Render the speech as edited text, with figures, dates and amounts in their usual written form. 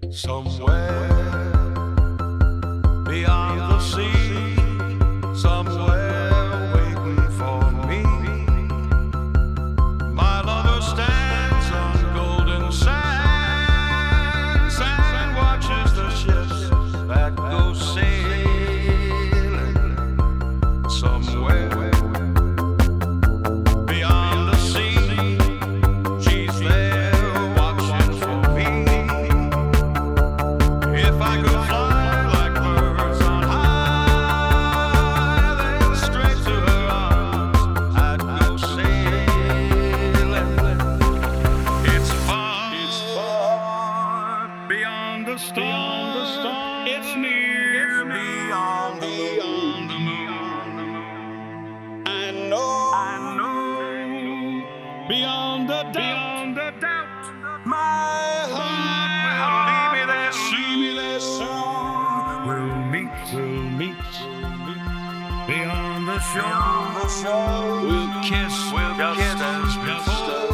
Somewhere beyond the sea, somewhere waiting for me. My lover stands on golden sands and watches the ships that go sailing. Somewhere beyond the sea, she's there watching for me. If I could fly like birds on high, then straight to her arms I'd go sailing. It's far beyond the storm. It's near beyond the moon. I know beyond the doubt, my heart will lead me there soon. We'll meet beyond the shore. We'll kiss just as before.